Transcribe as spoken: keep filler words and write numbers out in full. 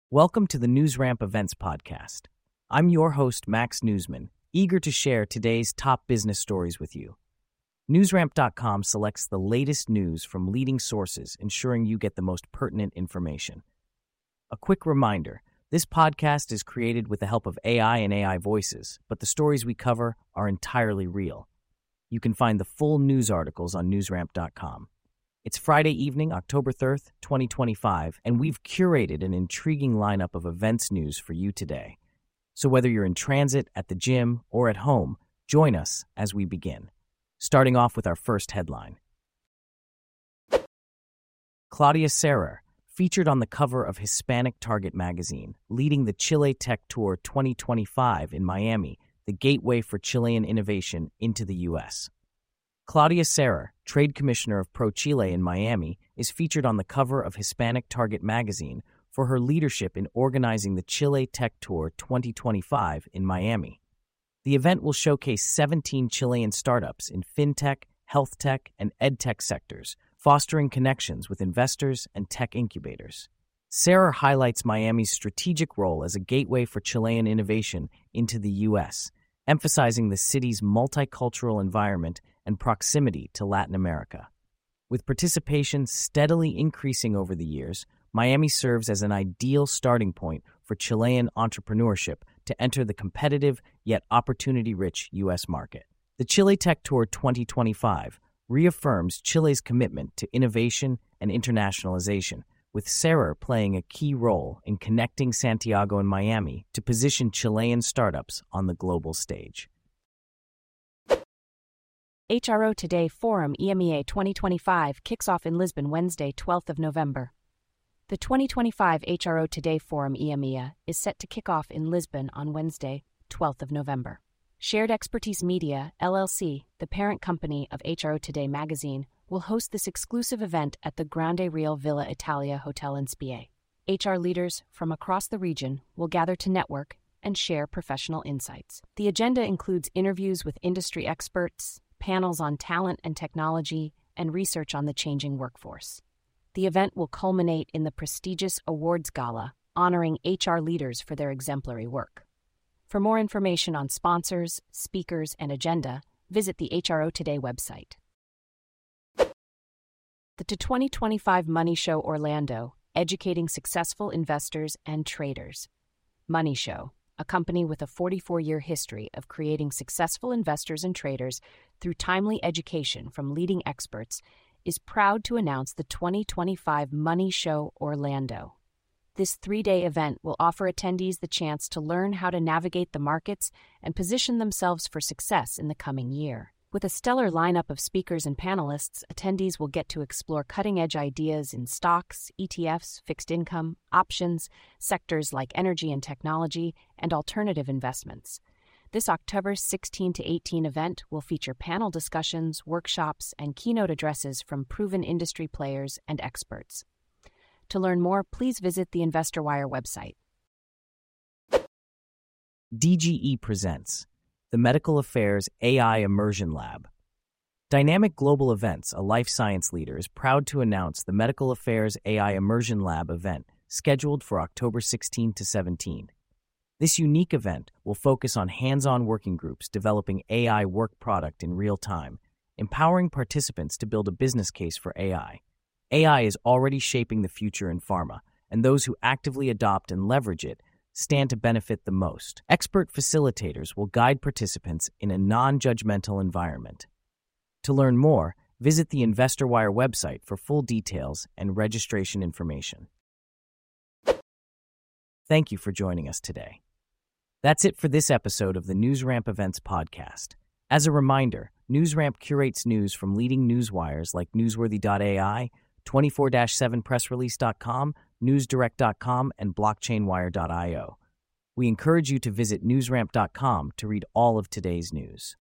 Welcome to the NewsRamp Events Podcast. I'm your host, Max Newsman, eager to share today's top business stories with you. NewsRamp dot com selects the latest news from leading sources, ensuring you get the most pertinent information. A quick reminder, this podcast is created with the help of A I and A I voices, but the stories we cover are entirely real. You can find the full news articles on NewsRamp dot com. It's Friday evening, October third, twenty twenty-five, and we've curated an intriguing lineup of events news for you today. So whether you're in transit, at the gym, or at home, join us as we begin. Starting off with our first headline. Claudia Serrer, featured on the cover of Hispanic Target magazine, leading the Chile Tech Tour twenty twenty-five in Miami, the gateway for Chilean innovation into the U S. Claudia Serrer, Trade Commissioner of ProChile in Miami, is featured on the cover of Hispanic Target magazine for her leadership in organizing the Chile Tech Tour twenty twenty-five in Miami. The event will showcase seventeen Chilean startups in fintech, health tech, and edtech sectors, fostering connections with investors and tech incubators. Serrer highlights Miami's strategic role as a gateway for Chilean innovation into the U S, emphasizing the city's multicultural environment and proximity to Latin America. With participation steadily increasing over the years, Miami serves as an ideal starting point for Chilean entrepreneurship to enter the competitive yet opportunity-rich U S market. The Chile Tech Tour twenty twenty-five reaffirms Chile's commitment to innovation and internationalization, with Serrer playing a key role in connecting Santiago and Miami to position Chilean startups on the global stage. H R O Today Forum E M E A twenty twenty-five kicks off in Lisbon Wednesday, twelfth of November. The twenty twenty-five H R O Today Forum E M E A is set to kick off in Lisbon on Wednesday, twelfth of November. Shared Expertise Media, L L C, the parent company of H R O Today magazine, will host this exclusive event at the Grande Real Villa Italia Hotel in Spie. H R leaders from across the region will gather to network and share professional insights. The agenda includes interviews with industry experts, panels on talent and technology, and research on the changing workforce. The event will culminate in the prestigious Awards Gala, honoring H R leaders for their exemplary work. For more information on sponsors, speakers, and agenda, visit the H R O Today website. The twenty twenty-five Money Show Orlando, educating successful investors and traders. Money Show, a company with a forty-four-year history of creating successful investors and traders through timely education from leading experts, is proud to announce the twenty twenty-five Money Show Orlando. This three-day event will offer attendees the chance to learn how to navigate the markets and position themselves for success in the coming year. With a stellar lineup of speakers and panelists, attendees will get to explore cutting-edge ideas in stocks, E T Fs, fixed income, options, sectors like energy and technology, and alternative investments. This October sixteenth to eighteenth event will feature panel discussions, workshops, and keynote addresses from proven industry players and experts. To learn more, please visit the InvestorWire website. D G E presents the Medical Affairs A I Immersion Lab. Dynamic Global Events, a life science leader, is proud to announce the Medical Affairs A I Immersion Lab event scheduled for October sixteenth to seventeenth. This unique event will focus on hands-on working groups developing A I work product in real time, empowering participants to build a business case for A I. A I is already shaping the future in pharma, and those who actively adopt and leverage it stand to benefit the most. Expert facilitators will guide participants in a non-judgmental environment. To learn more, visit the InvestorWire website for full details and registration information. Thank you for joining us today. That's it for this episode of the NewsRamp Events Podcast. As a reminder, NewsRamp curates news from leading newswires like Newsworthy dot A I, twenty-four seven press release dot com, newsdirect dot com, and blockchainwire dot io. We encourage you to visit newsramp dot com to read all of today's news.